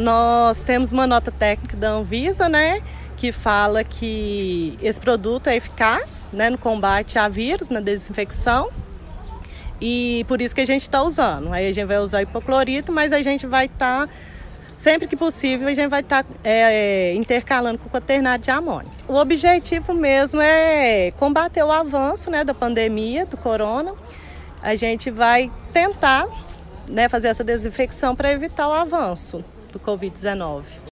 nós temos uma nota técnica da Anvisa, né, que fala que esse produto é eficaz, né, no combate a vírus, na desinfecção. E por isso que a gente está usando. Aí a gente vai usar hipoclorito, mas a gente vai estar, sempre que possível, a gente vai estar intercalando com o quaternário de amônia. O objetivo mesmo é combater o avanço, né, da pandemia, do corona. A gente vai tentar, né, fazer essa desinfecção para evitar o avanço do Covid-19.